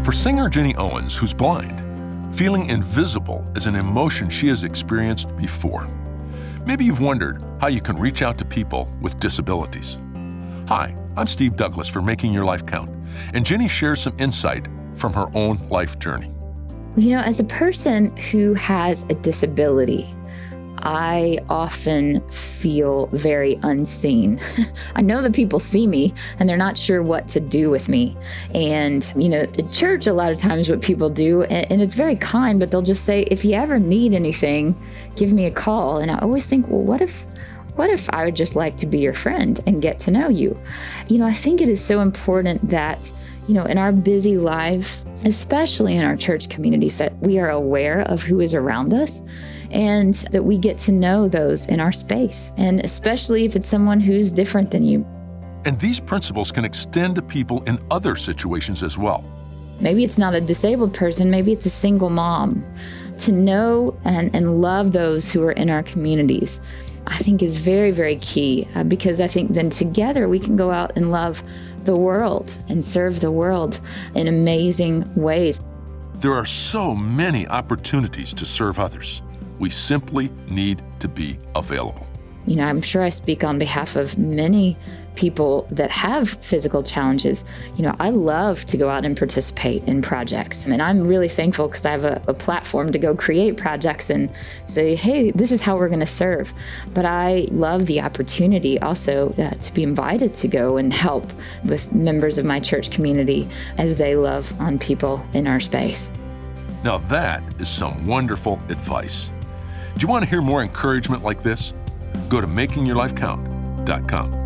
For singer Jenny Owens, who's blind, feeling invisible is an emotion she has experienced before. Maybe you've wondered how you can reach out to people with disabilities. Hi, I'm Steve Douglas for Making Your Life Count, and Jenny shares some insight from her own life journey. As a person who has a disability, I often feel very unseen. I know that people see me and they're not sure what to do with me. And, at church, a lot of times what people do, and it's very kind, but they'll just say, if you ever need anything, give me a call. And I always think, well, what if I would just like to be your friend and get to know you? I think it is so important that, in our busy life, especially in our church communities, that we are aware of who is around us and that we get to know those in our space, and especially if it's someone who's different than you. And these principles can extend to people in other situations as well. Maybe it's not a disabled person, maybe it's a single mom. To know and love those who are in our communities, I think is very, very key, because I think then together we can go out and love the world and serve the world in amazing ways. There are so many opportunities to serve others. We simply need to be available. I'm sure I speak on behalf of many people that have physical challenges. I love to go out and participate in projects. And I'm really thankful because I have a platform to go create projects and say, hey, this is how we're going to serve. But I love the opportunity also to be invited to go and help with members of my church community as they love on people in our space. Now that is some wonderful advice. Do you want to hear more encouragement like this? Go to makingyourlifecount.com.